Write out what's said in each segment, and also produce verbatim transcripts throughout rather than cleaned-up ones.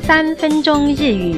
三分钟日语。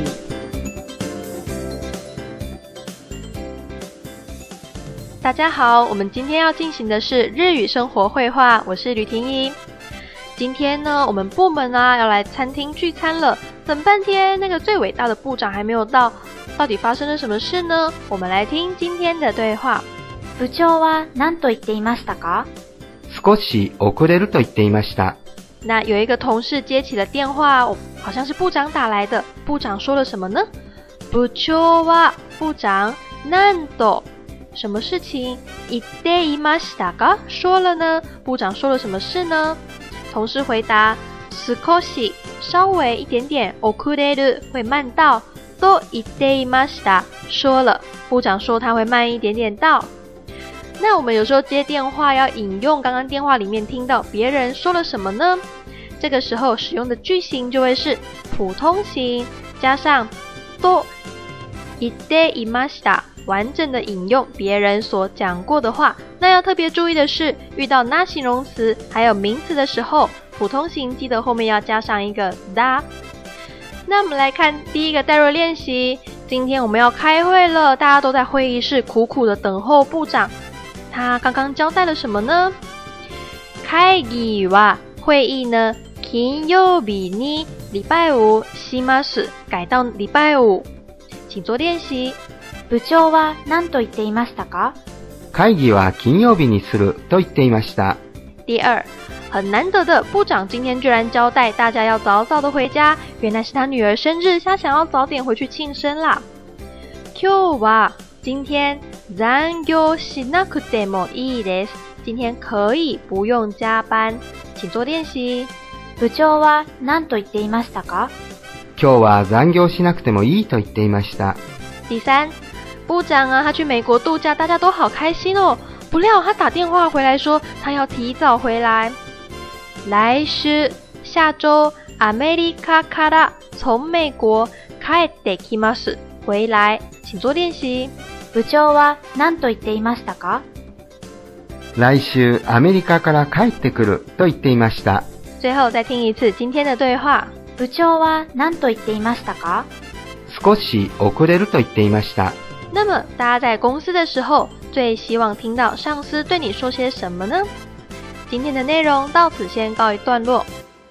大家好，我们今天要进行的是日语生活绘画，我是吕婷怡。今天呢，我们部门啊要来餐厅聚餐了，等半天那个最伟大的部长还没有到，到底发生了什么事呢？我们来听今天的对话。 部長は何と言っていましたか？ 少し遅れると言っていました。 那有一个同事接起了电话，哦，好像是部长打来的。部长说了什么呢？部長は部長何と什么事情言っていましたか？说了呢？部长说了什么事呢？同事回答：少し稍微一点点，遅れる会慢到，と言っていました。说了，部长说他会慢一点点到。那我们有时候接电话要引用刚刚电话里面听到别人说了什么呢？这个时候使用的句型就会是普通型加上と言っていました，完整的引用别人所讲过的话。那要特别注意的是，遇到那形容词还有名词的时候，普通型记得后面要加上一个だ。那我们来看第一个代入练习。今天我们要开会了，大家都在会议室苦苦的等候部长。他刚刚交代了什么呢？会議は会议呢，金曜日に礼拜五します，改到礼拜五。请做练习。 部長は何と言っていましたか？ 会議は金曜日にすると言っていました。 第二，很难得的，部長今天居然交代大家要早早的回家，原来是他女儿生日，他想要早点回去庆生啦。今日は今天残業しなくてもいいです。今天可以不用加班，请做练习。 部長は何と言っていましたか？ 今日は残業しなくてもいいと言っていました。 第三，部長啊，他去美国度假，大家都好开心哦。不料他打电话回来说，他要提早回来。来週下周アメリカから从美国帰ってきます。回来，请做练习。 部長は何と言っていましたか？ 来週アメリカから帰ってくると言っていました。 最后再听一次今天的对话。 部長は何と言っていましたか？ 少し遅れると言っていました。 那么大家在公司的时候，最希望听到上司对你说些什么呢？今天的内容到此先告一段落，